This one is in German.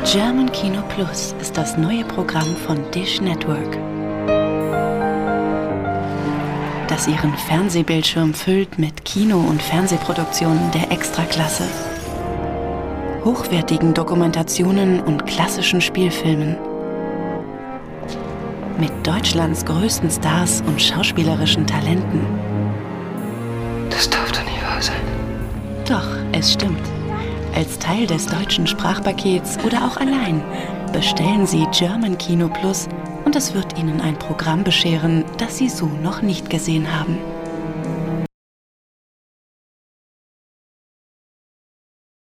German Kino Plus ist das neue Programm von Dish Network, das ihren Fernsehbildschirm füllt mit Kino- und Fernsehproduktionen der Extraklasse, hochwertigen Dokumentationen und klassischen Spielfilmen, mit Deutschlands größten Stars und schauspielerischen Talenten. Das darf doch nicht wahr sein. Doch, es stimmt. Als Teil des deutschen Sprachpakets oder auch allein bestellen Sie German Kino Plus und es wird Ihnen ein Programm bescheren, das Sie so noch nicht gesehen haben.